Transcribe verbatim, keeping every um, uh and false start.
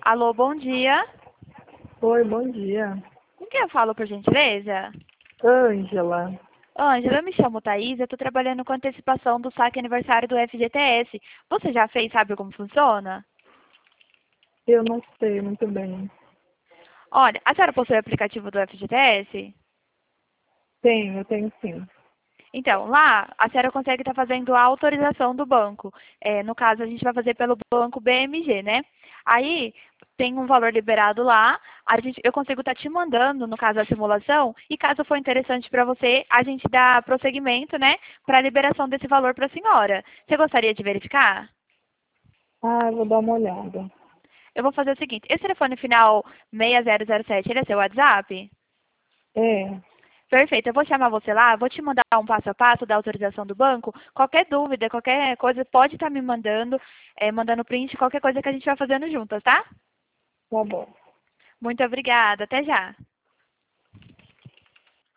Alô, bom dia. Oi, bom dia. Com quem eu falo, por gentileza? Ângela, Ângela, eu me chamo Thaís, eu estou trabalhando com antecipação do saque aniversário do F G T S. Você já fez, sabe como funciona? eu não sei muito bem. Olha, a senhora possui o aplicativo do F G T S? Tenho, tenho sim. Então, lá, a senhora consegue estar fazendo a autorização do banco. É, no caso, a gente vai fazer pelo banco B M G, né? Aí, tem um valor liberado lá, a gente, eu consigo estar te mandando, no caso, a simulação, e caso for interessante para você, a gente dá prosseguimento, né, para a liberação desse valor para a senhora. Você gostaria de verificar? Ah, eu vou dar uma olhada. Eu vou fazer o seguinte, esse telefone final seis zero zero sete, ele é seu WhatsApp? É, Perfeito, eu vou chamar você lá, vou te mandar um passo a passo da autorização do banco. Qualquer dúvida, qualquer coisa, pode estar me mandando, eh, mandando print, qualquer coisa que a gente vai fazendo juntas, tá? tá bom. Muito obrigada, até já.